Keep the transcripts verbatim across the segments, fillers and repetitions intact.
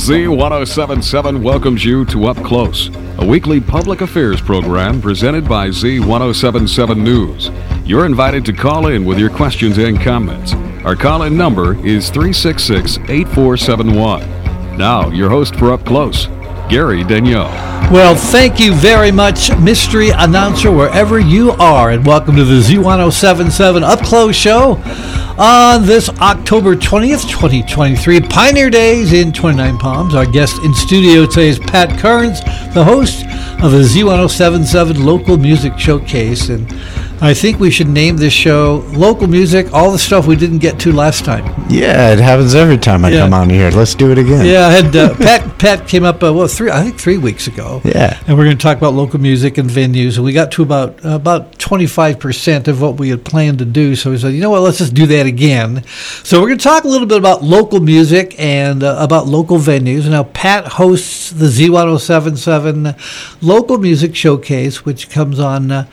Z ten seventy-seven welcomes you to Up Close, a weekly public affairs program presented by Z ten seventy-seven News. You're invited to call in with your questions and comments. Our call-in number is three six six, eight four seven one. Now, your host for Up Close, Gary Daigneault. Well, thank you very much, mystery announcer, wherever you are, and welcome to the Z ten seventy-seven Up Close show on this October twentieth, twenty twenty-three, Pioneer Days in twenty-nine Palms. Our guest in studio today is Pat Kearns, the host of the Z ten seventy-seven Local Music Showcase, and I think we should name this show Local Music, all the stuff we didn't get to last time. Yeah, it happens every time I yeah. come on here. Let's do it again. Yeah, I had uh, Pat. Pat came up. Uh, well, three. I think three weeks ago. Yeah, and we're going to talk about local music and venues. And we got to about uh, about twenty-five percent of what we had planned to do. So we said, you know what? Let's just do that again. So we're going to talk a little bit about local music and uh, about local venues. Now, Pat hosts the Z ten seventy-seven Local Music Showcase, which comes on Uh,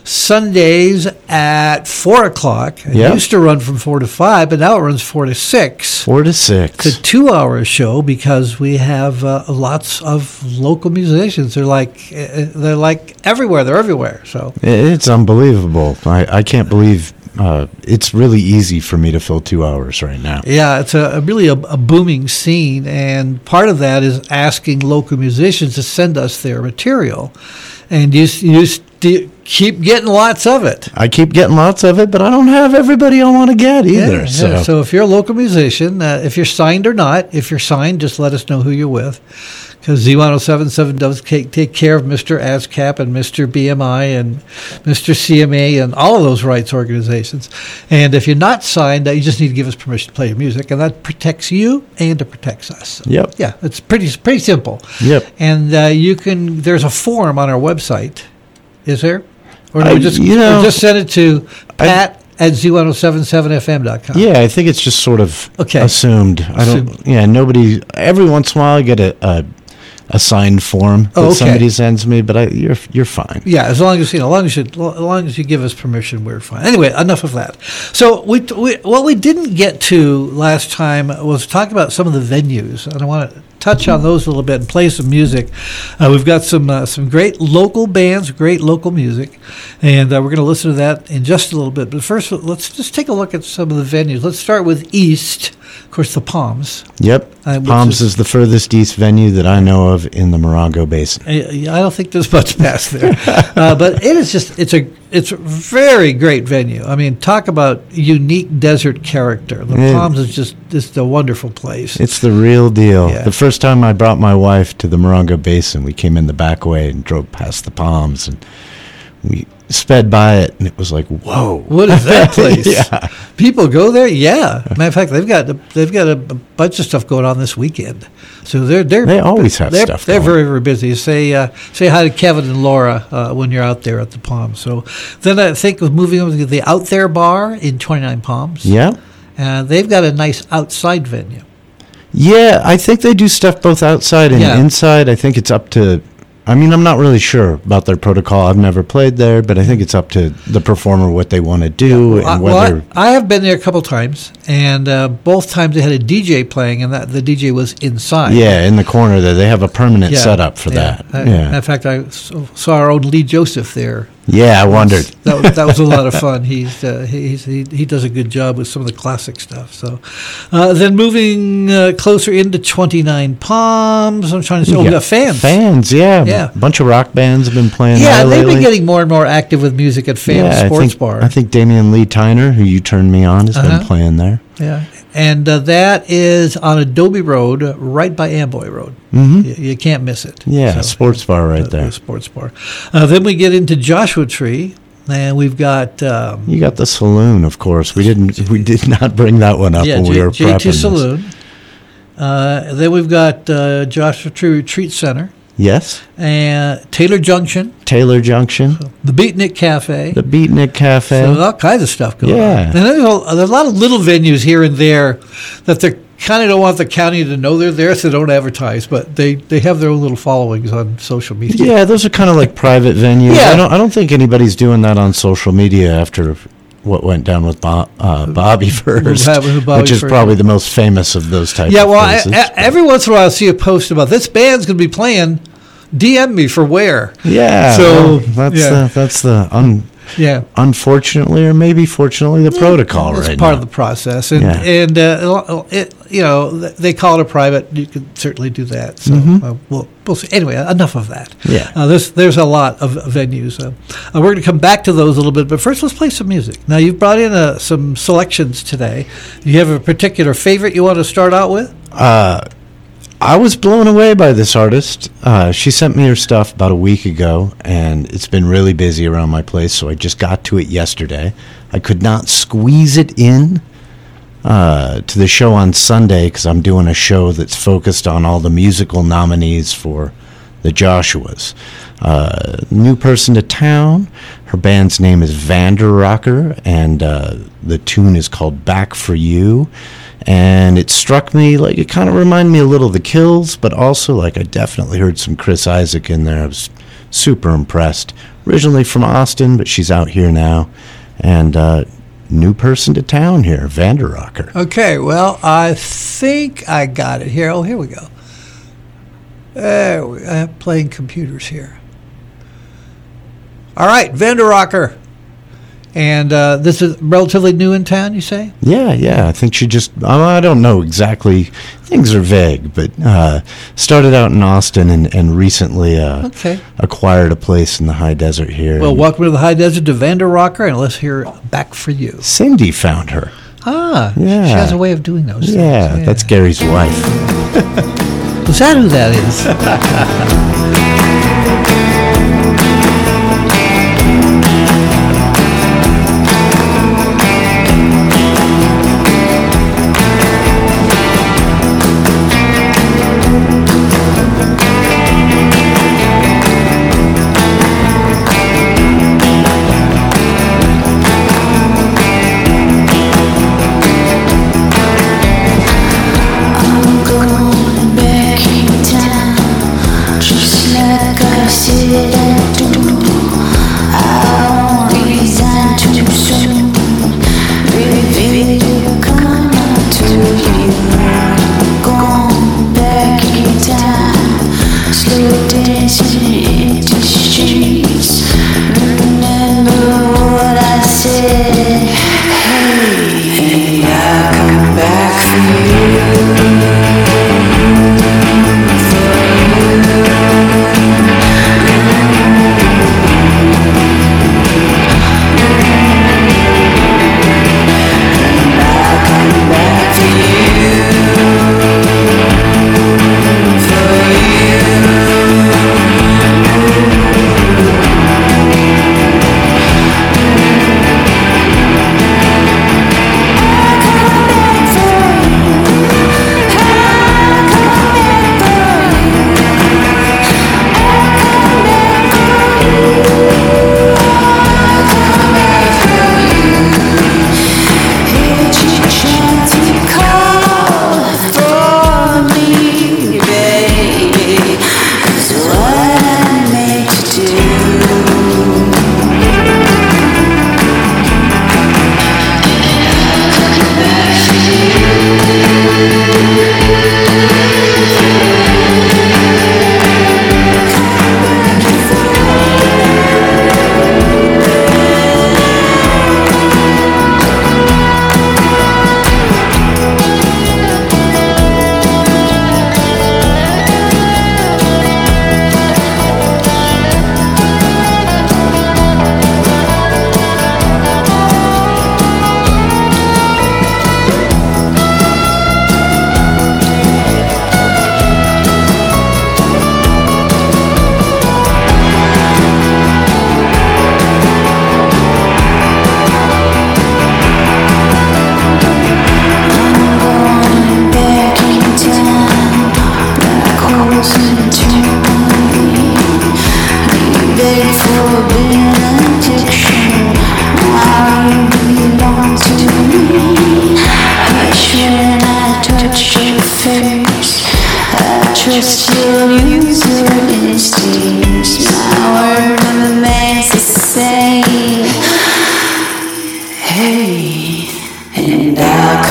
Sundays at four o'clock. It yep. used to run from four to five, but now it runs four to six. Four to six. It's a two-hour show because we have uh, lots of local musicians. They're like they're like everywhere. They're everywhere. So it's unbelievable. I, I can't believe uh, it's really easy for me to fill two hours right now. Yeah, it's a, a really a, a booming scene, and part of that is asking local musicians to send us their material, and you you. st- keep getting lots of it. I keep getting lots of it, but I don't have everybody I want to get either. Yeah, so. Yeah. so if you're a local musician, uh, if you're signed or not, if you're signed, just let us know who you're with, because Z ten seventy-seven does take, take care of Mister ASCAP and Mister B M I and Mister C M A and all of those rights organizations. And if you're not signed, uh, you just need to give us permission to play your music, and that protects you and it protects us. Yep. Yeah, it's pretty pretty simple. Yep. And uh, you can. There's a form on our website. Is there? Or do I, we just, you know, or just send it to Pat I, at Z ten seventy-seven F M dot com? Yeah, I think it's just sort of okay. assumed. I don't. Assumed. Yeah, nobody. Every once in a while, I get a a, a signed form that oh, okay. somebody sends me, but I, you're you're fine. Yeah, as long as you know, as long as you, as long as you give us permission, we're fine. Anyway, enough of that. So we, we what we didn't get to last time was talk about some of the venues, and I want to touch on those a little bit and play some music. Uh, we've got some uh, some great local bands, great local music, and uh, we're going to listen to that in just a little bit. But first, let's just take a look at some of the venues. Let's start with East, of course, the Palms. Yep, uh, Palms is, is the furthest east venue that I know of in the Morongo Basin. I, I don't think there's much past there, uh, but it is just it's a it's a very great venue. I mean, talk about unique desert character. The it, Palms is just just a wonderful place. It's the real deal. Yeah. The first time I brought my wife to the Morongo Basin, we came in the back way and drove past the Palms, and we sped by it, and it was like, whoa, what is that place? Yeah, people go there. Yeah, matter of fact, they've got they've got a bunch of stuff going on this weekend. So they're they're they always have they're, stuff. They're going. very very busy. Say uh, say hi to Kevin and Laura uh, when you're out there at the Palms. So then I think of moving over to the Out There Bar in twenty-nine Palms. Yeah, and they've got a nice outside venue. Yeah, I think they do stuff both outside and yeah. inside. I think it's up to. I mean, I'm not really sure about their protocol. I've never played there, but I think it's up to the performer what they want to do yeah, well, and whether. Well, I, I have been there a couple times, and uh, both times they had a D J playing, and that the D J was inside. Yeah, in the corner there. They have a permanent yeah, setup for yeah. that. I, yeah. In fact, I saw our own Lee Joseph there. Yeah, I wondered. That was, that was a lot of fun. He's, uh, he's he he does a good job with some of the classic stuff. So, uh, then moving uh, closer into twenty-nine Palms, I'm trying to say, oh, we got fans. Fans, yeah, yeah. A bunch of rock bands have been playing. Yeah, there they've lately. been getting more and more active with music at Fans yeah, Sports I think, Bar. I think Damian Lee Tyner, who you turned me on, has uh-huh. been playing there. Yeah. And uh, that is on Adobe Road, uh, right by Amboy Road. Mm-hmm. You, you can't miss it. Yeah, so, sports bar right uh, there. Sports bar. Uh, then we get into Joshua Tree, and we've got. Um, you got the saloon, of course. We didn't. We did not bring that one up yeah, when J- we were J two prepping Saloon. Uh, then we've got uh, Joshua Tree Retreat Center. Yes. And Taylor Junction. Taylor Junction. The Beatnik Cafe. The Beatnik Cafe. So all kinds of stuff going yeah. on. And there's a, there's a lot of little venues here and there that they kind of don't want the county to know they're there, so they don't advertise, but they, they have their own little followings on social media. Yeah, those are kind of like private venues. Yeah. I don't I don't think anybody's doing that on social media after what went down with Bob, uh, Bobby First, Bobby which is First. probably the most famous of those types yeah, of well, places. I, I, every once in a while I see a post about this band's going to be playing. D M me for where. Yeah. So well, that's yeah. the that's the un, yeah. unfortunately or maybe fortunately the protocol It's right part now. of the process, and Yeah. and uh, it, you know they call it a private. You can certainly do that. So Mhm. uh, we'll we'll see. Anyway, enough of that. Yeah. Uh, there's there's a lot of venues. Uh, uh, we're going to come back to those a little bit, but first let's play some music. Now you've brought in uh, some selections today. Do you have a particular favorite you want to start out with? Uh, I was blown away by this artist. Uh, she sent me her stuff about a week ago, and it's been really busy around my place, so I just got to it yesterday. I could not squeeze it in uh, to the show on Sunday because I'm doing a show that's focused on all the musical nominees for the Joshuas. Uh, new person to town. Her band's name is Vanderrocker, and uh, the tune is called Back for You. And it struck me like it kind of reminded me a little of The Kills, but also like I definitely heard some Chris Isaak in there. I was super impressed. Originally from Austin, but she's out here now. And uh, new person to town here, Vanderrocker. Okay, well, I think I got it here. Oh, here we go. There we, I'm playing computers here. All right, Vanderrocker. And uh, this is relatively new in town, you say? Yeah, yeah. I think she just, I don't know exactly. Things are vague, but uh, started out in Austin and, and recently uh, Okay. acquired a place in the high desert here. Well, And welcome to the high desert to Vanderrocker, and let's hear Back for You. Cindy found her. Ah, Yeah. she has a way of doing those things. Yeah, that's Gary's wife. Is that who that is? I'm going back in time, just like I said I'd do. I won't resign too soon. Baby, come on to you. Going back in time, slow dancing in the streets. Remember what I said. Hey, I'll come back for you.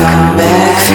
come back for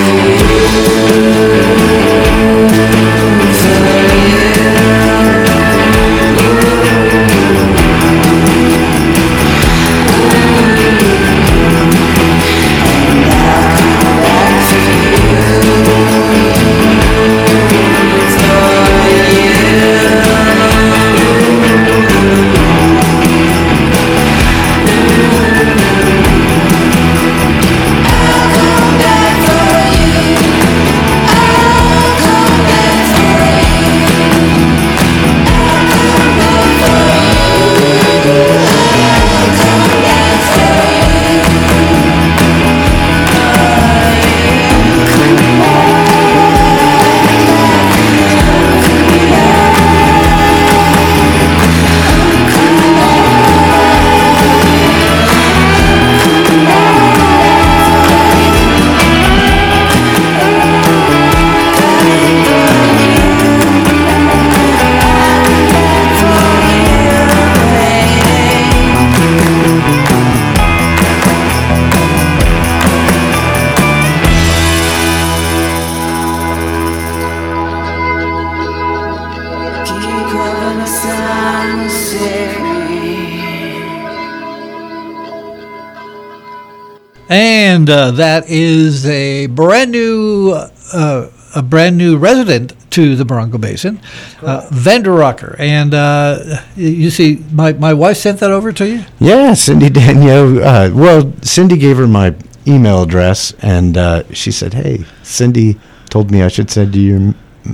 And uh, that is a brand new, uh, a brand new resident to the Bronco Basin, uh, Vendor Rocker. And uh, you see, my, my wife sent that over to you? Yeah, Cindy Danielle. Uh, well, Cindy gave her my email address, and uh, she said, "Hey, Cindy told me I should send you your."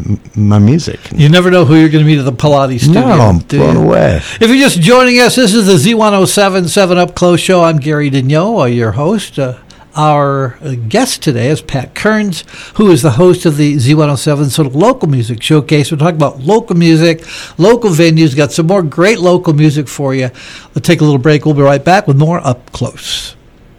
My music. You never know who you're going to meet at the Pilates studio. No, I'm blown away. If you're just joining us, this is the Z ten seventy-seven Up Close Show. I'm Gary Daigneault, your host. Uh, our guest today is Pat Kearns, who is the host of the Z ten seventy-seven sort of local music showcase. We're talking about local music, local venues. Got some more great local music for you. We'll take a little break. We'll be right back with more Up Close.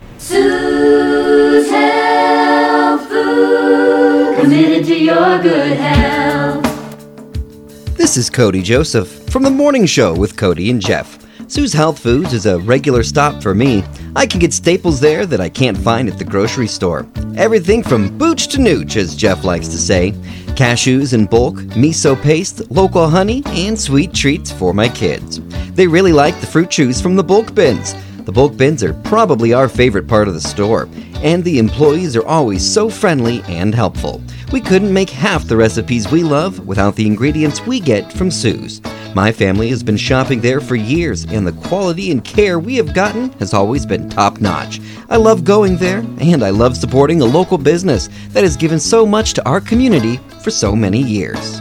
Sue's Health Food, committed to your good health. This is Cody Joseph from The Morning Show with Cody and Jeff. Sue's Health Foods is a regular stop for me. I can get staples there that I can't find at the grocery store. Everything from booch to nooch, as Jeff likes to say. Cashews in bulk, miso paste, local honey, and sweet treats for my kids. They really like the fruit chews from the bulk bins. The bulk bins are probably our favorite part of the store, and the employees are always so friendly and helpful. We couldn't make half the recipes we love without the ingredients we get from Sue's. My family has been shopping there for years, and the quality and care we have gotten has always been top-notch. I love going there, and I love supporting a local business that has given so much to our community for so many years.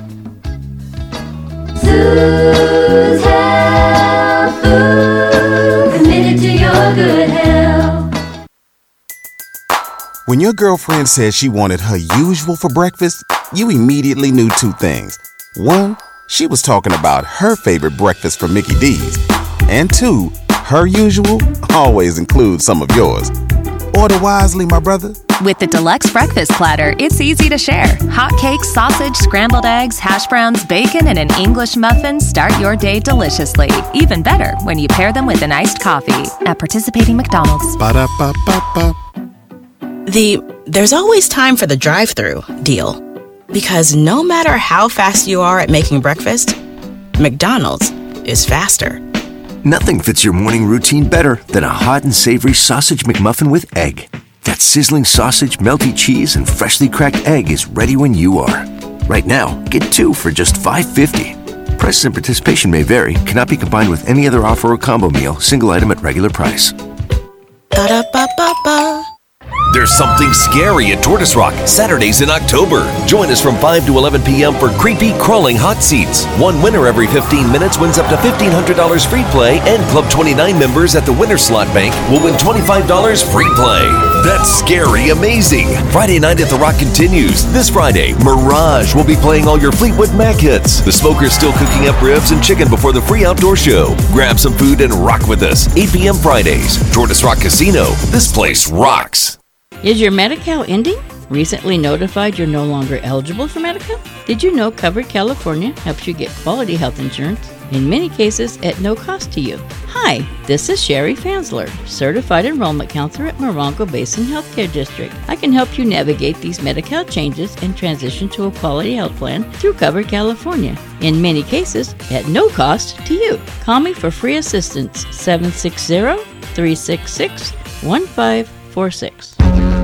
Sue's Health Food, committed to your good health. When your girlfriend said she wanted her usual for breakfast, you immediately knew two things. One, she was talking about her favorite breakfast from Mickey D's. And two, her usual always includes some of yours. Order wisely, my brother. With the Deluxe Breakfast Platter, it's easy to share. Hot cakes, sausage, scrambled eggs, hash browns, bacon, and an English muffin start your day deliciously. Even better when you pair them with an iced coffee. At participating McDonald's. Ba-da-ba-ba-ba. The "there's always time for the drive-thru" deal. Because no matter how fast you are at making breakfast, McDonald's is faster. Nothing fits your morning routine better than a hot and savory sausage McMuffin with egg. That sizzling sausage, melty cheese, and freshly cracked egg is ready when you are. Right now, get two for just five fifty. Prices and participation may vary. Cannot be combined with any other offer or combo meal. Single item at regular price. Ba-da-ba-ba-ba. There's something scary at Tortoise Rock, Saturdays in October. Join us from five to eleven p.m. for creepy crawling hot seats. One winner every fifteen minutes wins up to fifteen hundred dollars free play, and Club twenty-nine members at the Winner Slot Bank will win twenty-five dollars free play. That's scary amazing. Friday night at the Rock continues. This Friday, Mirage will be playing all your Fleetwood Mac hits. The Smoker's still cooking up ribs and chicken before the free outdoor show. Grab some food and rock with us. eight p.m. Fridays. Tortoise Rock Casino. This place rocks. Is your Medi-Cal ending? Recently notified you're no longer eligible for Medi-Cal? Did you know Covered California helps you get quality health insurance in many cases at no cost to you. Hi, this is Sherry Fansler, Certified Enrollment Counselor at Morongo Basin Healthcare District. I can help you navigate these Medi-Cal changes and transition to a quality health plan through Covered California, in many cases at no cost to you. Call me for free assistance, seven six zero, three six six, one five four six.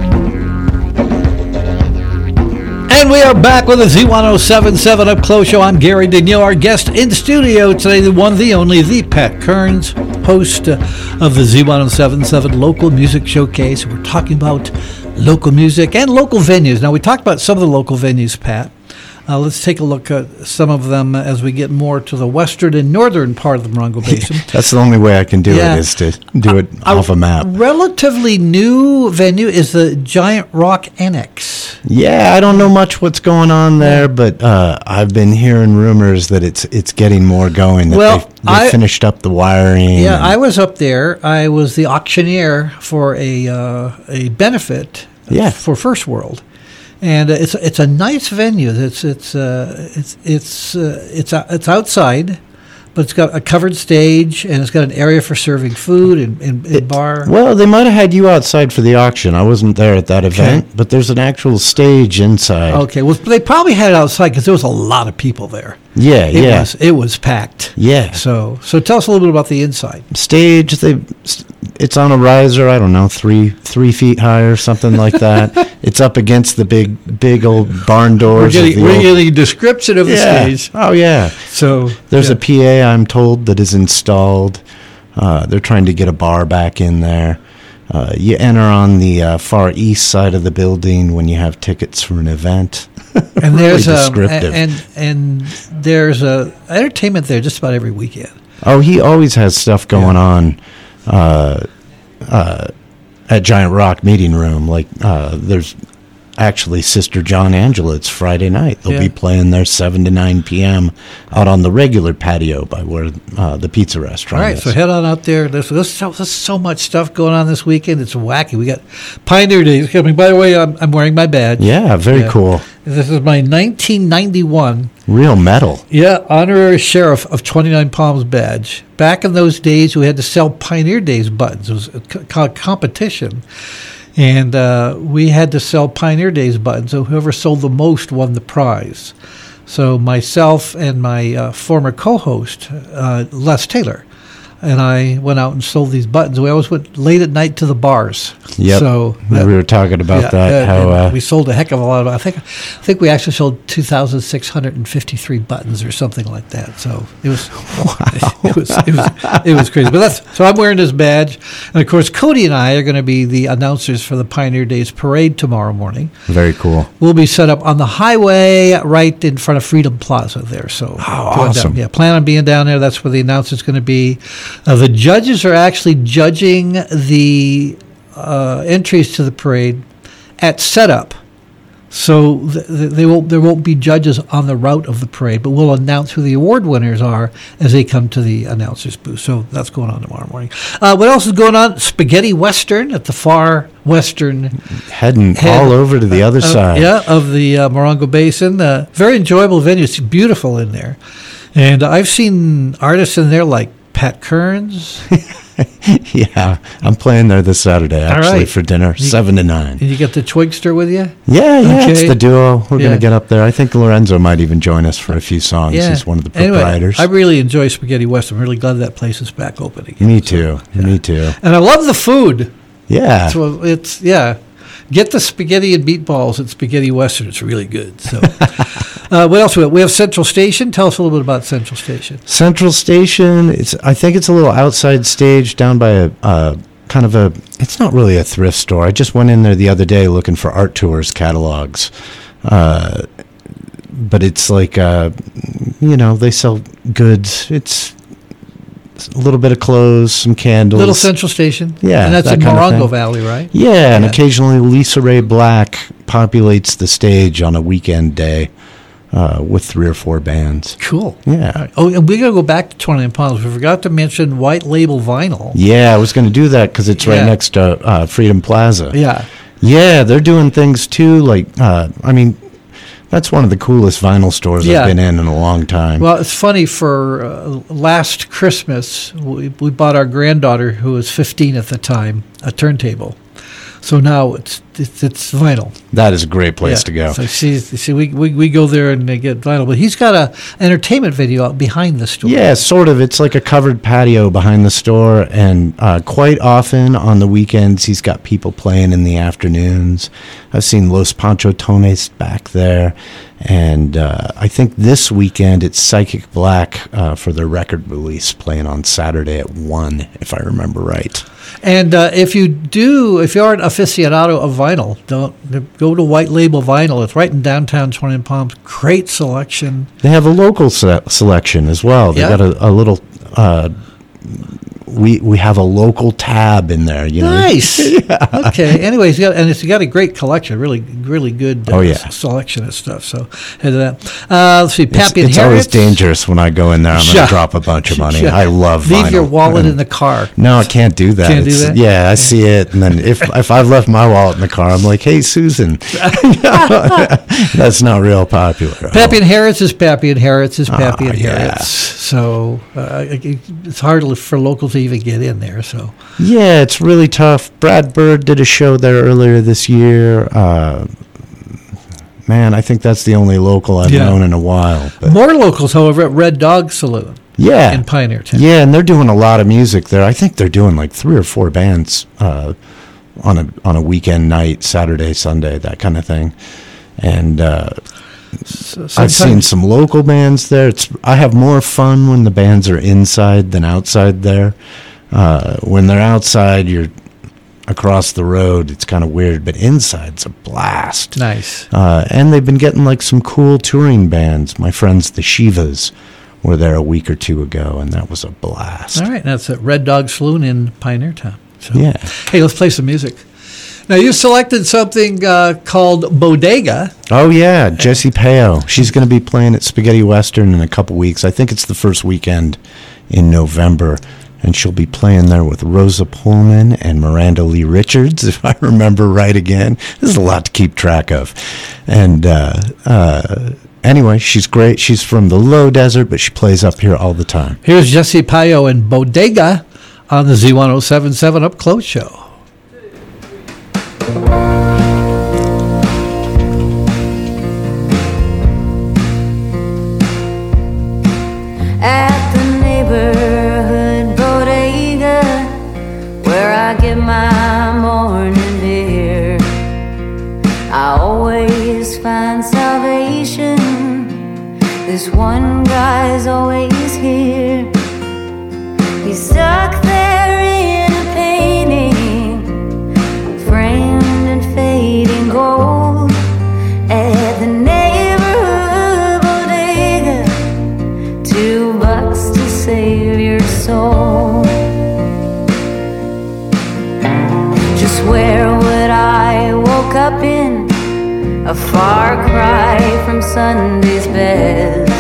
And we are back with the Z ten seventy-seven Up Close Show. I'm Gary Daigneault. Our guest in studio today, the one, the only, the Pat Kearns, host uh, of the Z ten seventy-seven Local Music Showcase. We're talking about local music and local venues. Now, we talked about some of the local venues, Pat. Uh, let's take a look at some of them as we get more to the western and northern part of the Morongo Basin. That's the only way I can do yeah. it is to do it a, off a map. Relatively new venue is the Giant Rock Annex. Yeah, I don't know much what's going on there, but uh, I've been hearing rumors that it's it's getting more going. That well, they've, they've I, finished up the wiring. Yeah, I was up there. I was the auctioneer for a uh, a benefit yeah. for First World. And uh, it's it's a nice venue. It's it's uh, it's it's uh, it's uh, it's outside, but it's got a covered stage and it's got an area for serving food and, and, and bar. Well, they might have had you outside for the auction. I wasn't there at that event, okay. but there's an actual stage inside. Okay, well, they probably had it outside because there was a lot of people there. Yeah, it yeah, was, it was packed. Yeah. So so tell us a little bit about the inside stage. They. It's on a riser, I don't know, three three feet high or something like that. It's up against the big, big old barn doors. We're getting, of the we're old, getting a description of the yeah. stage. Oh, yeah. So there's yeah. a P A, I'm told, that is installed. Uh, they're trying to get a bar back in there. Uh, you enter on the uh, far east side of the building when you have tickets for an event. And there's really um, descriptive. and and there's a entertainment there just about every weekend. Oh, he always has stuff going yeah. on. Uh, uh, at Giant Rock Meeting Room, like uh, there's actually Sister John Angela. It's Friday night. They'll yeah. be playing there seven to nine p.m. out on the regular patio by where uh, the pizza restaurant All right, is. so head on out there. There's, there's, so, there's so much stuff going on this weekend. It's wacky. We got Pioneer Days coming. By the way, I'm, I'm wearing my badge. Yeah, very yeah. cool. This is my nineteen ninety-one real metal. Yeah, honorary sheriff of twenty-nine Palms badge. Back in those days, we had to sell Pioneer Days buttons. It was a co- competition. And uh, we had to sell Pioneer Days buttons. So whoever sold the most won the prize. So myself and my uh, former co-host, uh, Les Taylor, and I went out and sold these buttons. We always went late at night to the bars. Yep. So that, we were talking about yeah, that. Uh, how uh, we sold a heck of a lot of. I think, I think we actually sold two thousand six hundred and fifty-three buttons or something like that. So it was, wow. it was, it was, it was crazy. But that's so I'm wearing this badge, and of course Cody and I are going to be the announcers for the Pioneer Days Parade tomorrow morning. Very cool. We'll be set up on the highway right in front of Freedom Plaza there. So oh, awesome. Down, yeah, plan on being down there. That's where the announcer's going to be. Uh, the judges are actually judging the uh, entries to the parade at setup. So th- they won't, there won't be judges on the route of the parade, but we'll announce who the award winners are as they come to the announcer's booth. So that's going on tomorrow morning. Uh, what else is going on? Spaghetti Western at the far western. Heading head, all over to the other uh, side. Yeah, of the uh, Morongo Basin. Uh, very enjoyable venue. It's beautiful in there. And I've seen artists in there like Pat Kearns. Yeah, I'm playing there this Saturday, actually, right. for dinner, you, seven to nine. And you get the Twigster with you? Yeah, yeah, okay. It's the duo. We're yeah. going to get up there. I think Lorenzo might even join us for a few songs. Yeah. He's one of the proprietors. Anyway, I really enjoy Spaghetti West. I'm really glad that place is back open again. Me too. So, yeah. Me too. And I love the food. Yeah. So it's, yeah. Get the spaghetti and meatballs at Spaghetti Western. It's really good. So, uh, what else we have? We have Central Station. Tell us a little bit about Central Station. Central Station. It's. I think it's a little outside stage down by a uh, kind of a. It's not really a thrift store. I just went in there the other day looking for Art Tours catalogs, uh, but it's like uh, you know, they sell goods. It's a little bit of clothes, some candles. Little Central Station. Yeah. And that's that in Morongo Valley, right? Yeah, yeah, and occasionally Lisa Ray Black populates the stage on a weekend day uh, with three or four bands. Cool. Yeah. Right. Oh, and we got to go back to twenty-nine Palms. We forgot to mention White Label Vinyl. Yeah, I was going to do that because it's right yeah. next to uh, Freedom Plaza. Yeah. Yeah, they're doing things too. Like, uh, I mean, That's one of the coolest vinyl stores Yeah. I've been in in a long time. Well, it's funny. For uh, last Christmas, we, we bought our granddaughter, who was fifteen at the time, a turntable. So now it's it's, it's vinyl. That is a great place Yeah. to go. So see, see we, we, we go there and they get vinyl. But he's got a entertainment video out behind the store. Yeah, sort of. It's like a covered patio behind the store, and uh, quite often on the weekends, he's got people playing in the afternoons. I've seen Los Panchotones back there, and uh, I think this weekend it's Psychic Black uh, for their record release playing on Saturday at one, if I remember right. And uh, if you do, if you're an aficionado of vinyl, don't go to White Label Vinyl. It's right in downtown Twin Palms. Great selection. They have a local se- selection as well. They Yeah. got a, a little. Uh, we we have a local tab in there. You know. Nice. Okay. Anyways, he's got, and it's got a great collection. Really, really good. Uh, Oh, yeah. s- selection of stuff. So, and, uh, uh, let's see, It's, Pappy and it's always Harriet's. dangerous when I go in there. I'm going Yeah. to drop a bunch of money. Yeah. I love Leave vinyl. your wallet And- in the car. No, I can't do that. Can't do It's- that? Yeah, I see it, and then if if I've left my wallet in the car, I'm like, "Hey, Susan," that's not real popular. Pappy and Harriet's is Pappy and Harriet's is Pappy Ah, and yeah. Harriet's. So uh, it- it's hard for locals to even get in there. So Yeah, it's really tough. Brad Bird did a show there earlier this year. Uh, man, I think that's the only local I've Yeah. known in a while. But more locals, however, at Red Dog Saloon. yeah, in Pioneer Town. Yeah, and they're doing a lot of music there. I think they're doing like three or four bands uh, on a on a weekend night, Saturday, Sunday, that kind of thing. And uh, So I've seen sometimes- some local bands there. It's I have more fun when the bands are inside than outside there. Uh, when they're outside, you're across the road. It's kind of weird, but inside's a blast. Nice. Uh, and they've been getting like some cool touring bands. My friends, the Shivas, were there a week or two ago, and that was a blast. All right, that's at Red Dog Saloon in Pioneer Town. So, Yeah. Hey, let's play some music. Now, you selected something uh, called Bodega. Oh, yeah, Jessie Peo. She's going to be playing at Spaghetti Western in a couple weeks. I think it's the first weekend in November. And she'll be playing there with Rosa Pullman and Miranda Lee Richards, if I remember right again. There's a lot to keep track of. And uh, uh, anyway, she's great. She's from the low desert, but she plays up here all the time. Here's Jessie Peo and Bodega on the Z ten seventy-seven Up Close Show. At the neighborhood bodega where I get my morning beer, I always find salvation. This one guy's always here. He's stuck there in a painting, framed in fading gold, at the neighborhood bodega. Two bucks to save your soul. Just where would I woke up in? A far cry from Sunday's best.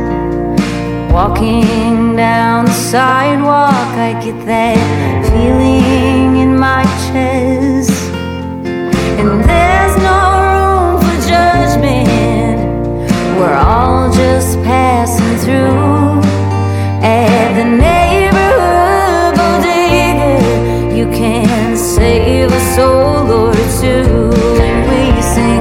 Walking down the sidewalk, I get that feeling in my chest. And there's no room for judgment. We're all just passing through. At the neighborhood bodega, you can save a soul or two. And we sing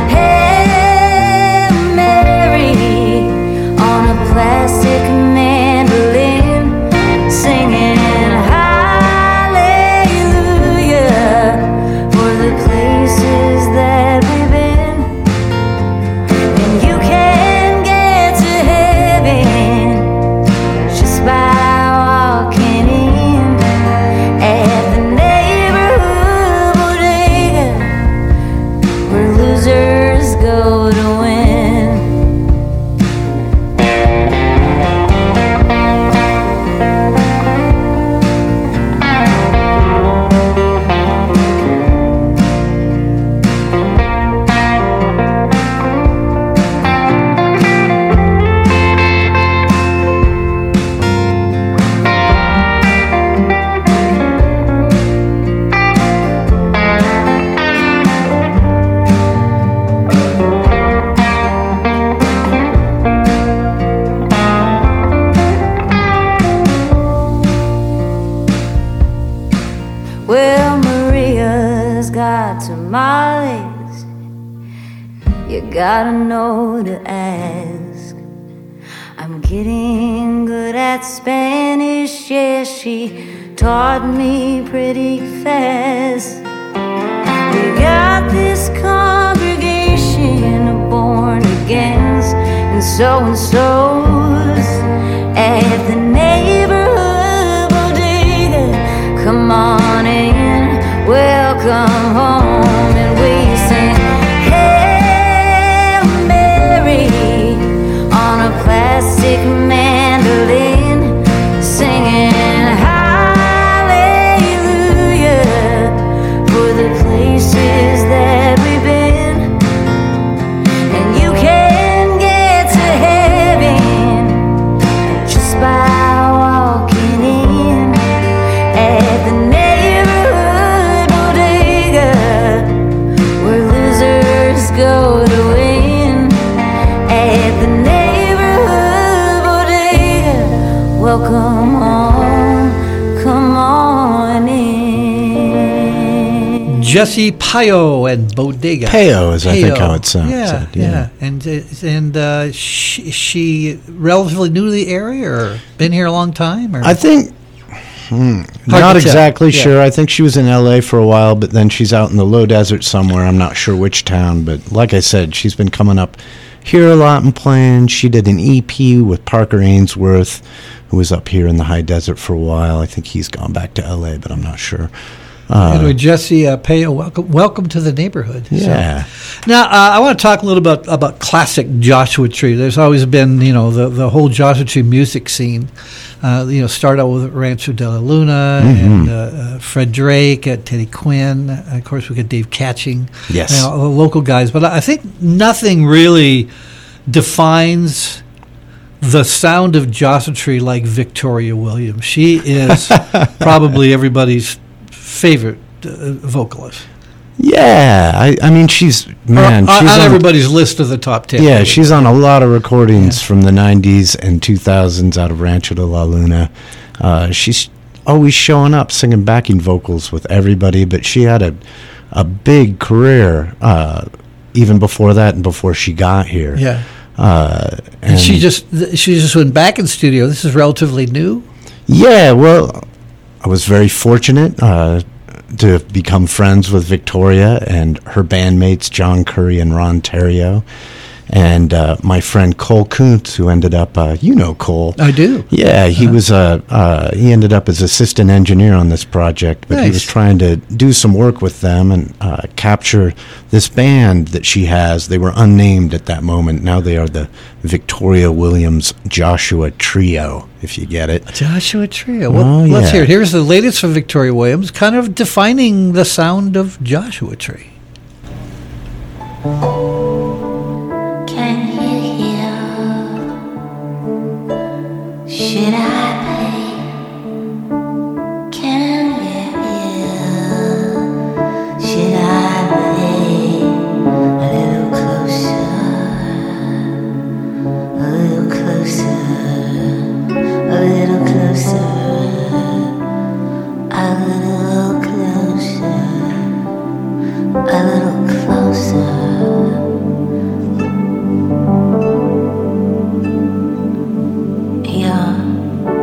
Hail Mary on a plastic mandolin, singing hallelujah for the places that we've been. And you can get to heaven just by walking in at the neighborhood bodega. got tamales. You gotta know to ask. I'm getting good at Spanish, yeah, she taught me pretty fast. We got this congregation of born-agains and so-and-sos at the neighborhood bodega. Come on in, welcome home, and we sing Hail Mary on a plastic mandolin, singing that we've been, and you can get to heaven just by walking in at the neighborhood bodega where losers go to win. At the neighborhood bodega, welcome home, come on in. Jesse Payo and Bodega. Payo is, I think, Payo. how it sounds. Yeah, said, yeah, yeah. and uh, and uh, she, she relatively new to the area, or been here a long time, or I think hmm, not to exactly tell. Yeah. sure. I think she was in L A for a while, but then she's out in the low desert somewhere. I'm not sure which town, but like I said, she's been coming up here a lot and playing. She did an E P with Parker Ainsworth, who was up here in the high desert for a while. I think he's gone back to L A, but I'm not sure. Uh, anyway, Jesse uh, Payo, welcome, welcome to the neighborhood. Yeah. So, now, uh, I want to talk a little bit about, about classic Joshua Tree. There's always been, you know, the, the whole Joshua Tree music scene. Uh, you know, start out with Rancho de la Luna Mm-hmm. and uh, uh, Fred Drake, uh, Teddy Quinn. Uh, of course, we got Dave Catching. Yes. You know, the local guys. But I think nothing really defines the sound of Joshua Tree like Victoria Williams. She is probably everybody's favorite uh, vocalist. Yeah, I, I mean, she's, man, Or, uh, she's on on everybody's list of the top ten. Yeah, really. she's on a lot of recordings from the nineties and two thousands out of Rancho de la Luna. Uh, she's always showing up singing backing vocals with everybody, but she had a a big career uh, even before that and before she got here. Yeah. Uh, and, and she just she just went back in studio. This is relatively new. Yeah, well, I was very fortunate uh, to become friends with Victoria and her bandmates, John Curry and Ron Terrio. And uh, my friend Cole Kuntz, who ended up, uh, you know Cole. I do. Yeah, he uh-huh. was uh, uh, he ended up as assistant engineer on this project, but nice. he was trying to do some work with them and uh, capture this band that she has. They were unnamed at that moment. Now they are the Victoria Williams Joshua Trio, if you get it. Joshua Trio. Well, oh, let's yeah. hear it. Here's the latest from Victoria Williams, kind of defining the sound of Joshua Tree. Can you hear? Should I play? Can you hear? Should I play a little closer? A little closer. A little closer. A little closer. A little closer. Yeah.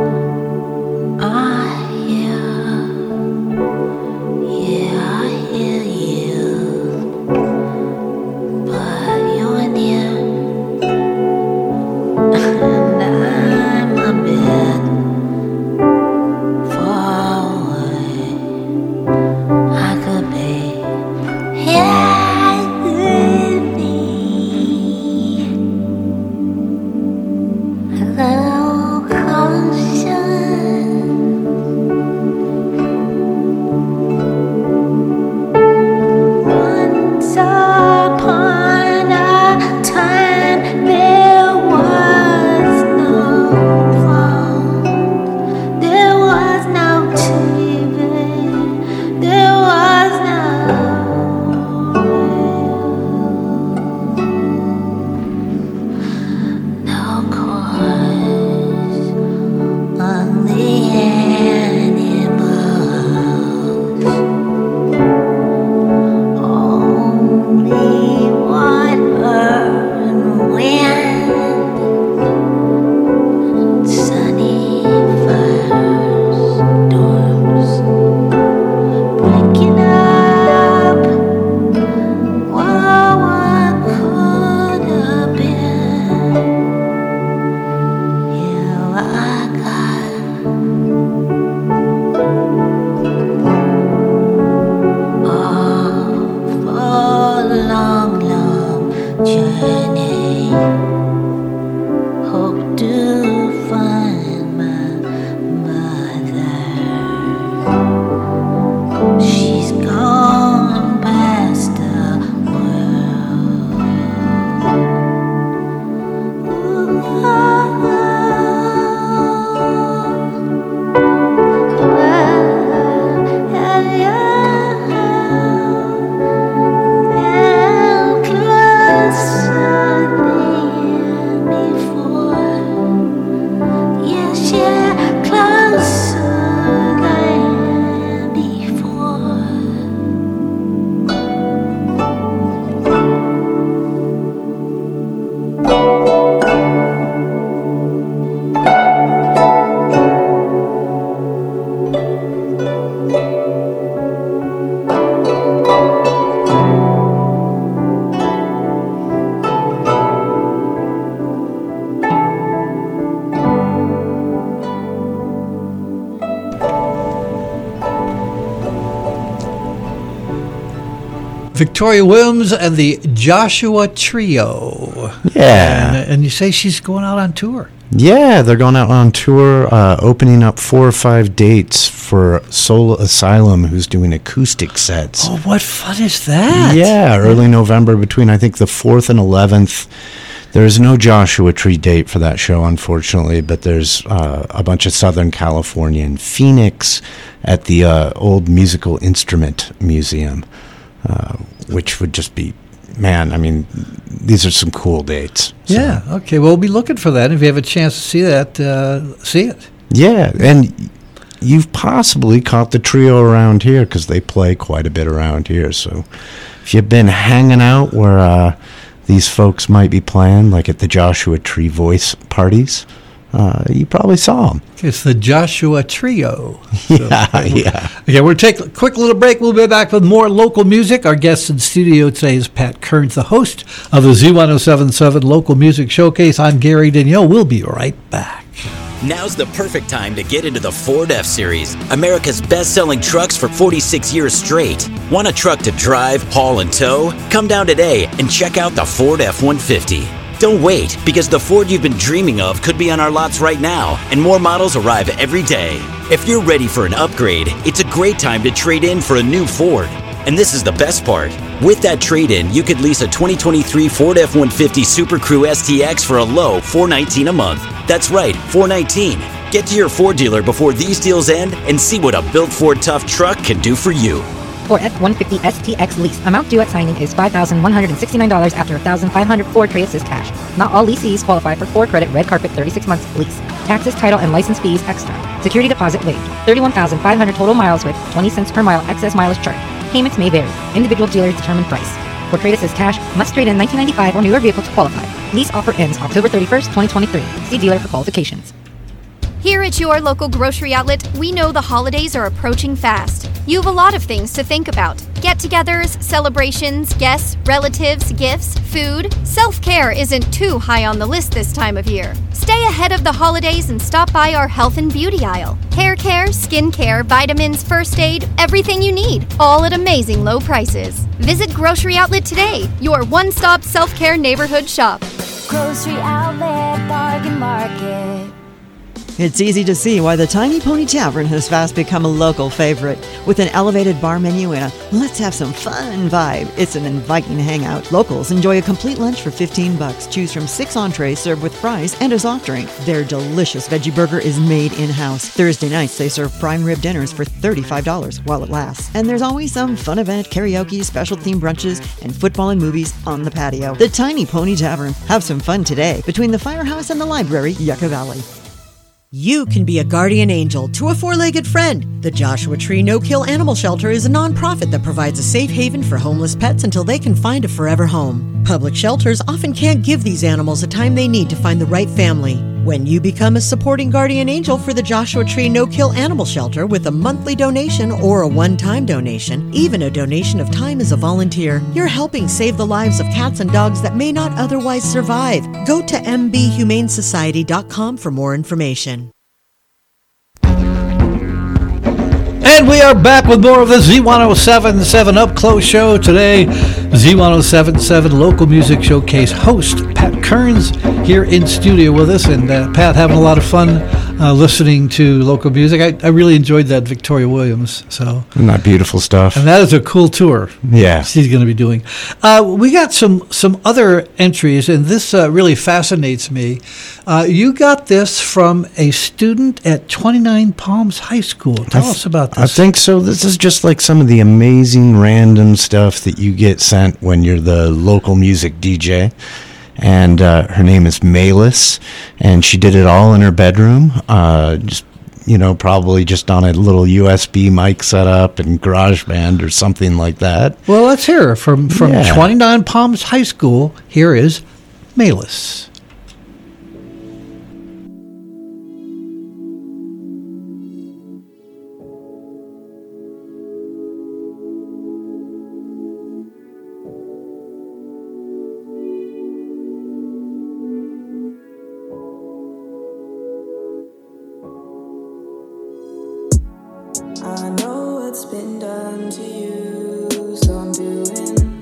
Victoria Williams and the Joshua Trio. Yeah. And, and you say she's going out on tour. Yeah, they're going out on tour, uh, opening up four or five dates for Soul Asylum, who's doing acoustic sets. Oh, what fun is that? Yeah, early November between, I think, the fourth and eleventh. There's no Joshua Tree date for that show, unfortunately, but there's uh, a bunch of Southern California in Phoenix at the uh, Old Musical Instrument Museum, uh, which would just be, man, I mean, these are some cool dates. So. Yeah, okay. Well, we'll be looking for that. If you have a chance to see that, uh, see it. Yeah, and you've possibly caught the trio around here because they play quite a bit around here. So if you've been hanging out where uh, these folks might be playing, like at the Joshua Tree voice parties, uh, you probably saw them. It's the Joshua Trio. Yeah, so, yeah. Okay, we'll take a quick little break. We'll be back with more local music. Our guest in studio today is Pat Kearns, the host of the Z ten seventy-seven Local Music Showcase. I'm Gary Danielle. We'll be right back. Now's the perfect time to get into the Ford F-Series, America's best-selling trucks for forty-six years straight. Want a truck to drive, haul, and tow? Come down today and check out the Ford F one fifty. Don't wait, because the Ford you've been dreaming of could be on our lots right now, and more models arrive every day. If you're ready for an upgrade, it's a great time to trade in for a new Ford. And this is the best part. With that trade-in, you could lease a twenty twenty-three Ford F one fifty Super Crew S T X for a low four hundred nineteen dollars a month. That's right, four hundred nineteen dollars. Get to your Ford dealer before these deals end and see what a built Ford Tough truck can do for you. Ford F one fifty S T X lease. Amount due at signing is five thousand one hundred sixty-nine dollars after one thousand five hundred dollars Ford Trade Assist cash. Not all leasees qualify for Ford Credit Red Carpet thirty-six months lease. Taxes, title, and license fees extra. Security deposit waived. thirty-one thousand five hundred total miles with twenty cents per mile excess mileage charge. Payments may vary. Individual dealers determine price. For Trade Assist cash, must trade in nineteen ninety-five or newer vehicle to qualify. Lease offer ends October thirty-first, twenty twenty-three. See dealer for qualifications. Here at your local grocery outlet, we know the holidays are approaching fast. You have a lot of things to think about. Get-togethers, celebrations, guests, relatives, gifts, food. Self-care isn't too high on the list this time of year. Stay ahead of the holidays and stop by our health and beauty aisle. Hair care, skin care, vitamins, first aid, everything you need, all at amazing low prices. Visit Grocery Outlet today, your one-stop self-care neighborhood shop. Grocery Outlet Bargain Market. It's easy to see why the Tiny Pony Tavern has fast become a local favorite. With an elevated bar menu and a let's have some fun vibe, it's an inviting hangout. Locals enjoy a complete lunch for fifteen bucks. Choose from six entrees served with fries and a soft drink. Their delicious veggie burger is made in-house. Thursday nights, they serve prime rib dinners for thirty-five dollars while it lasts. And there's always some fun event, karaoke, special theme brunches, and football and movies on the patio. The Tiny Pony Tavern. Have some fun today between the firehouse and the library, Yucca Valley. You can be a guardian angel to a four-legged friend. The Joshua Tree No-Kill Animal Shelter is a nonprofit that provides a safe haven for homeless pets until they can find a forever home. Public shelters often can't give these animals the time they need to find the right family. When you become a supporting guardian angel for the Joshua Tree No-Kill Animal Shelter with a monthly donation or a one-time donation, even a donation of time as a volunteer, you're helping save the lives of cats and dogs that may not otherwise survive. Go to m b humane society dot com for more information. And we are back with more of the Z ten seventy-seven Up Close Show. Today, Z ten seventy-seven Local Music Showcase host Pat Kearns here in studio with us. And uh, Pat, having a lot of fun uh, listening to local music. I, I really enjoyed that Victoria Williams. So, Isn't that beautiful stuff? And that is a cool tour. Yeah. She's going to be doing. Uh, we got some, some other entries, and this uh, really fascinates me. Uh, you got this from a student at twenty-nine Palms High School. Tell th- us about this. I think so. This is just like some of the amazing random stuff that you get sent when you're the local music D J. And uh, her name is Malis, and she did it all in her bedroom, uh, just, you know, probably just on a little U S B mic setup and GarageBand or something like that. Well, let's hear her from, from Yeah. twenty-nine Palms High School. Here is Malis. I know what's been done to you, so I'm doing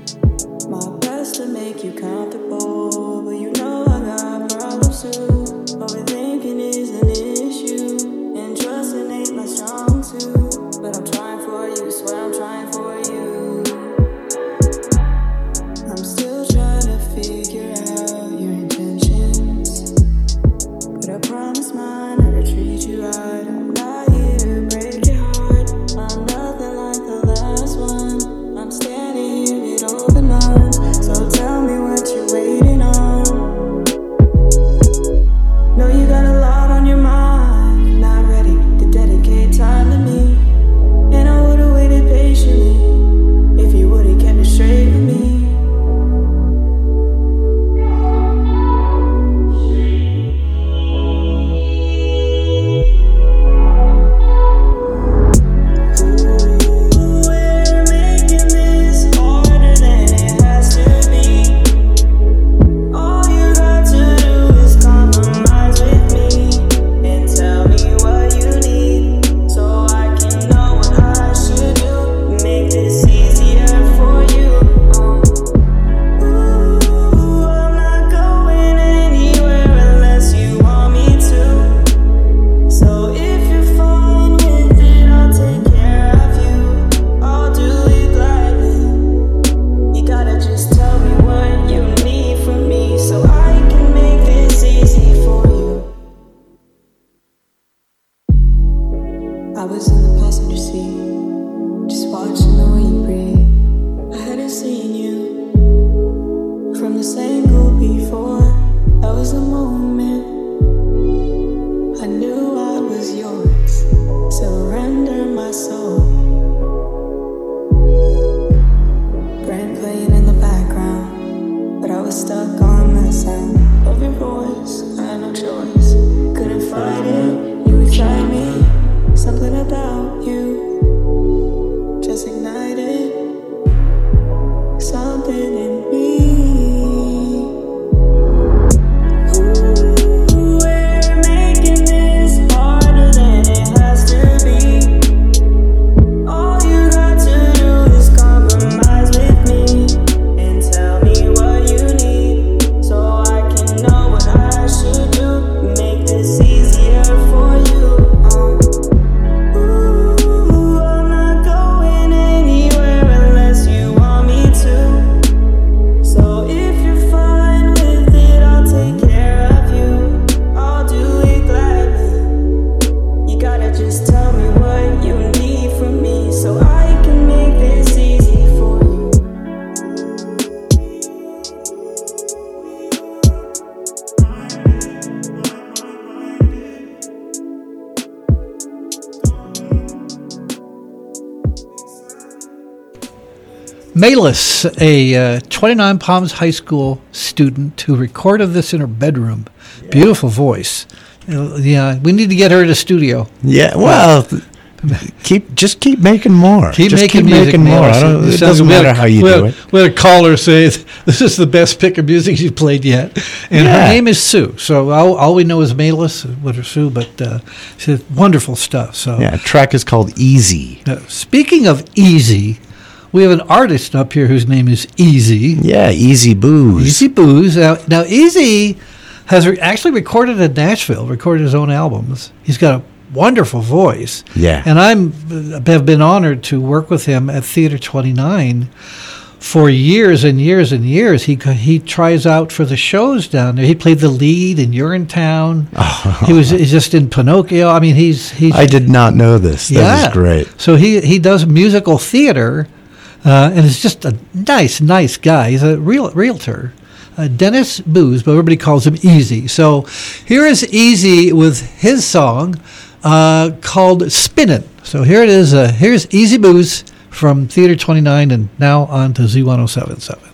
Malis, a uh, twenty-nine Palms High School student who recorded this in her bedroom. Yeah. Beautiful voice. Uh, yeah, we need to get her to studio. Yeah, well, keep just keep making more. Keep just making keep music, making more. I don't, it doesn't matter how you do it. We had a caller say, this is the best pick of music you've played yet. And Yeah. her name is Sue. So all, all we know is Malis with her Sue, but uh, she has wonderful stuff. So Yeah, track is called Easy. uh, speaking of easy, we have an artist up here whose name is Easy. Yeah, Easy Booze. Easy Booze. Now, now Easy has re- actually recorded in Nashville, recorded his own albums. He's got a wonderful voice. Yeah. And I'm have been honored to work with him at Theater twenty-nine for years and years and years. He co- he tries out for the shows down there. He played the lead in Urinetown. Oh. He was he's just in Pinocchio. I mean, he's he's. I did not know this. That yeah. is great. So he he does musical theater, uh, and is just a nice nice guy. He's a real realtor. Uh, Dennis Booze, but everybody calls him Easy. So here is Easy with his song uh, called Spinnin'. So here it is. Uh, here's Easy Booze from Theater twenty-nine, and now on to Z one oh seven point seven.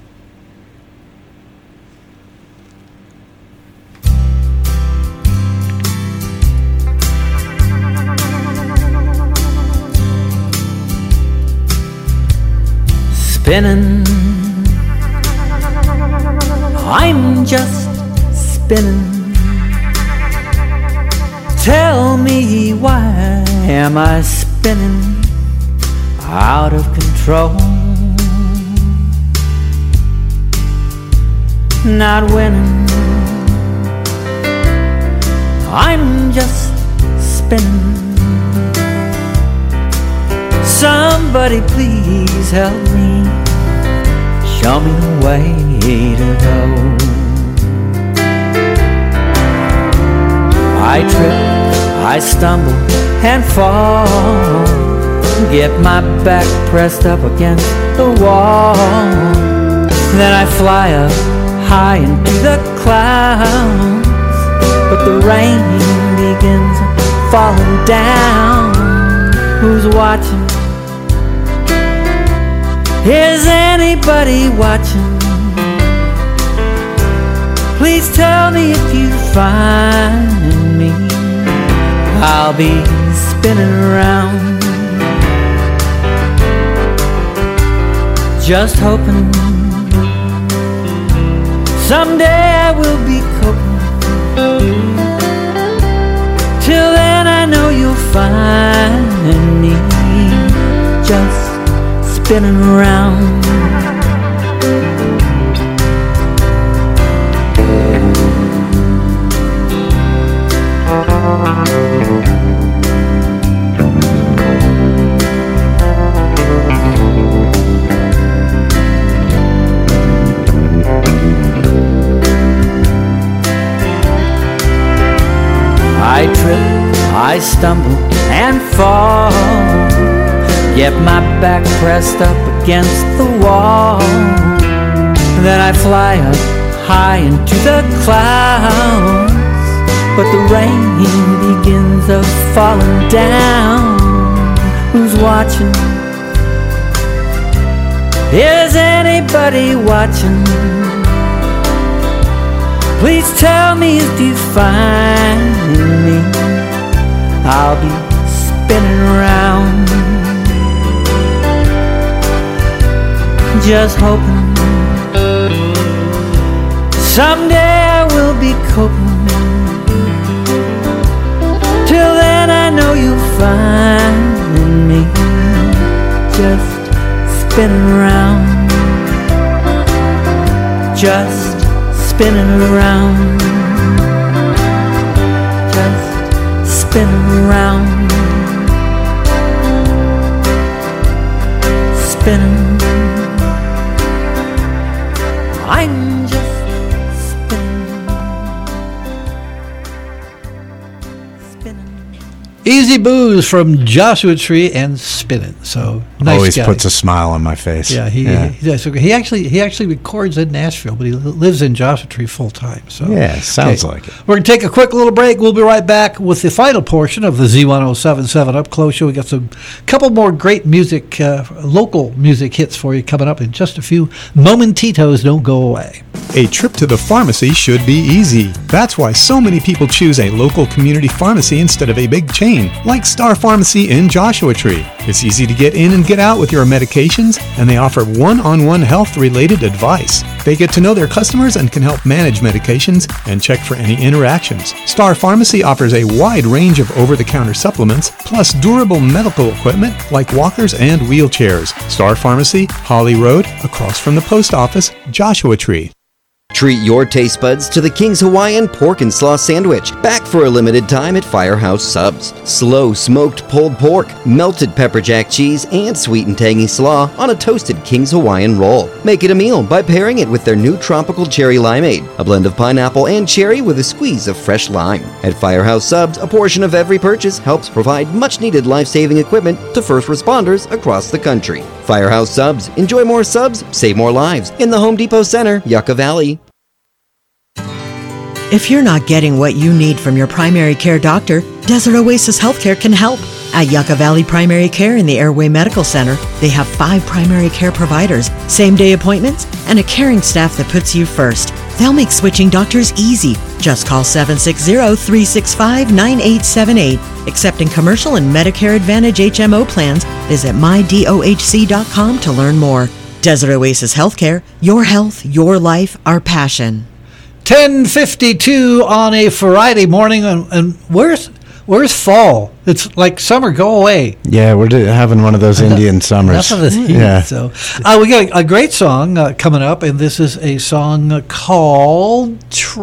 Spinning, I'm just spinning. Tell me, why am I spinning out of control? Not winning, I'm just spinning. Somebody please help me, show me the way to go. I trip, I stumble and fall, get my back pressed up against the wall. Then I fly up high into the clouds, but the rain begins falling down. Who's watching? Is anybody watching? Please tell me if you find me. I'll be spinning around, just hoping someday I will be coping. Till then I know you'll find me, just spinning around. I trip, I stumble and fall, get my back pressed up against the wall. Then I fly up high into the clouds, but the rain begins a falling down. Who's watching? Is anybody watching? Please tell me if you find me. I'll be spinning around, just hoping someday I will be coping. Till then I know you'll find me, just spinning around, just spinning around, just spinning around, spinning. I'm just spinning, spinning. Easy Booze from Joshua Tree and Spinnin'. So nice Always guy. puts a smile on my face. Yeah, he yeah. He, does. he actually he actually records in Nashville, but he lives in Joshua Tree full time. So yeah, sounds okay. like it. We're gonna take a quick little break. We'll be right back with the final portion of the Z ten seventy-seven Up Close Show. We got some couple more great music, uh, local music hits for you coming up in just a few momentitos. Don't go away. A trip to the pharmacy should be easy. That's why so many people choose a local community pharmacy instead of a big chain, like Star Pharmacy in Joshua Tree. It's easy to get in and get out with your medications, and they offer one-on-one health-related advice. They get to know their customers and can help manage medications and check for any interactions. Star Pharmacy offers a wide range of over-the-counter supplements, plus durable medical equipment like walkers and wheelchairs. Star Pharmacy, Holly Road, across from the post office, Joshua Tree. Treat your taste buds to the King's Hawaiian Pork and Slaw Sandwich, back for a limited time at Firehouse Subs. Slow smoked pulled pork, melted pepper jack cheese, and sweet and tangy slaw on a toasted King's Hawaiian roll. Make it a meal by pairing it with their new tropical cherry limeade, a blend of pineapple and cherry with a squeeze of fresh lime. At Firehouse Subs, a portion of every purchase helps provide much-needed life-saving equipment to first responders across the country. Firehouse Subs. Enjoy more subs, save more lives. In the Home Depot Center, Yucca Valley. If you're not getting what you need from your primary care doctor, Desert Oasis Healthcare can help. At Yucca Valley Primary Care in the Airway Medical Center, they have five primary care providers, same-day appointments, and a caring staff that puts you first. They'll make switching doctors easy. Just call seven six zero, three six five, nine eight seven eight. Accepting commercial and Medicare Advantage H M O plans, visit my dohc dot com to learn more. Desert Oasis Healthcare, your health, your life, our passion. ten fifty-two on a Friday morning, and, and where's where's fall? It's like summer. Go away. Yeah, we're do- having one of those Indian summers. Enough of this heat. Yeah. So uh, we got a great song uh, coming up, and this is a song called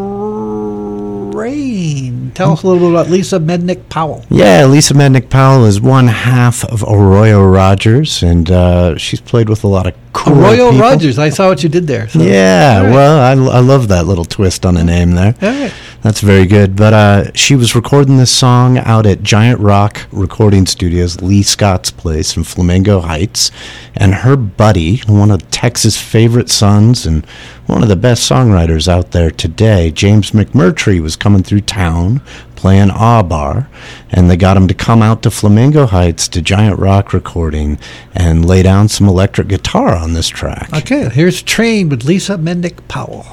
Train. Tell us a little bit about Lisa Mednick Powell. Yeah, Lisa Mednick Powell is one half of Arroyo Rogers, and uh, she's played with a lot of cool Arroyo people. Rogers. I saw what you did there. So. Yeah, All right. well, I, I love that little twist on a name there. All right. That's very good. But uh, she was recording this song out at Giant Rock Recording Studios, Lee Scott's place in Flamingo Heights. And her buddy, one of Texas' favorite sons and one of the best songwriters out there today, James McMurtry, was coming through town playing Ah Bar, and they got him to come out to Flamingo Heights to Giant Rock Recording and lay down some electric guitar on this track. Okay, here's Train with Lisa Mednick Powell.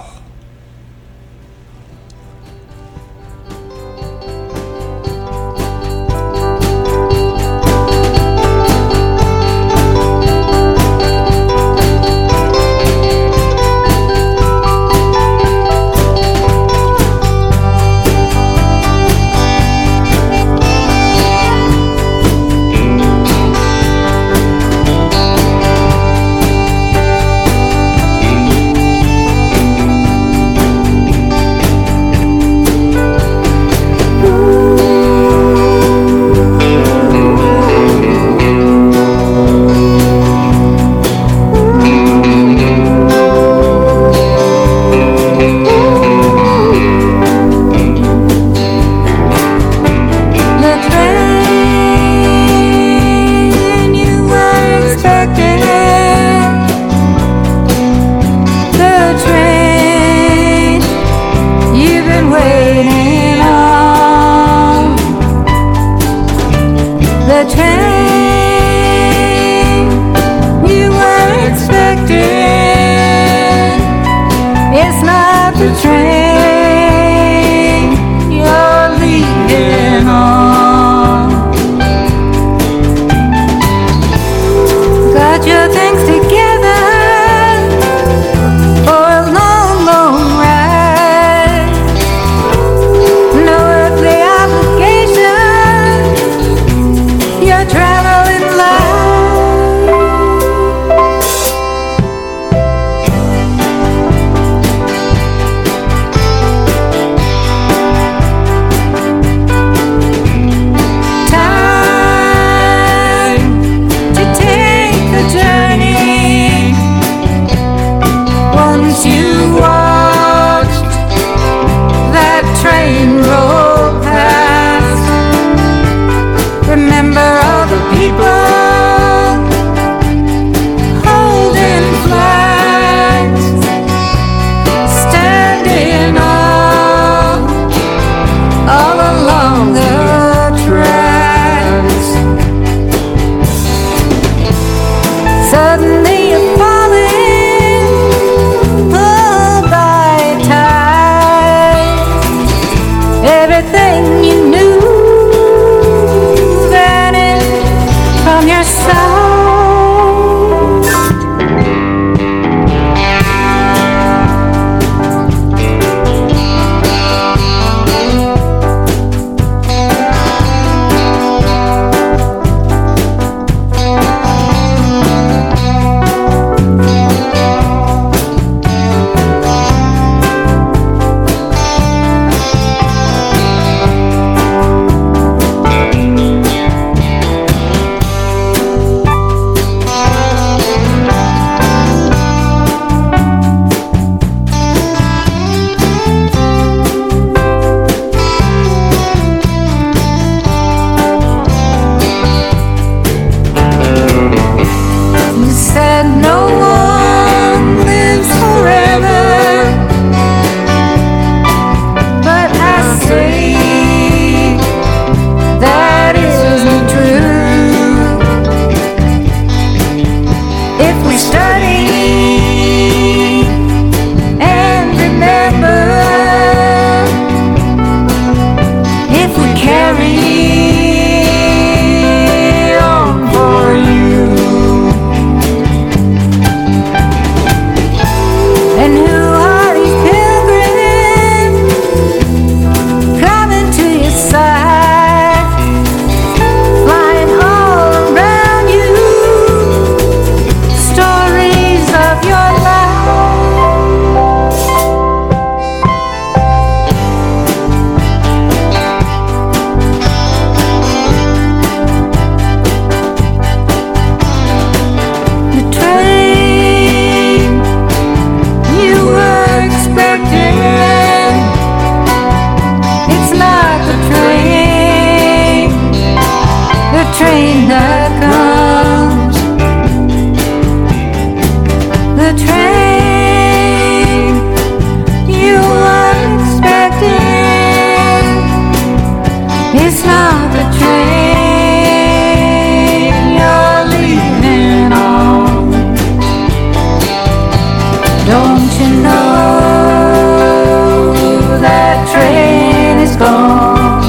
Traveling light. if we study and remember, if we carry on for you. And who are these pilgrims coming to your side, flying all around you, stories of your the train you were expecting, it's not the train, the train that comes, the train you were expecting, it's not the train you're leaving on. Don't you know that train is gone?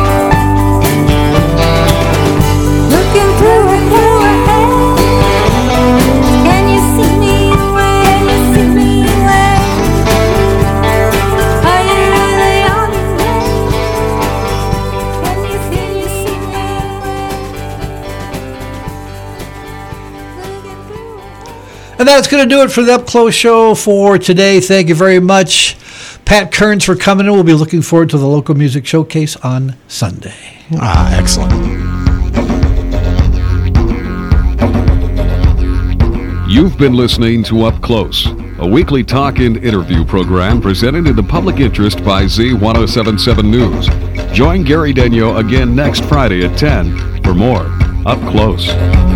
Looking through a through a haze, can you see me away? Can you see me away? Are you really on your way? Can you see me And that's going to do it for the Up Close show for today. Thank you very much, Pat Kearns, for coming in. We'll be looking forward to the local music showcase on Sunday. Ah, excellent. You've been listening to Up Close, a weekly talk and interview program presented in the public interest by Z ten seventy-seven News. Join Gary Denyo again next Friday at ten for more Up Close.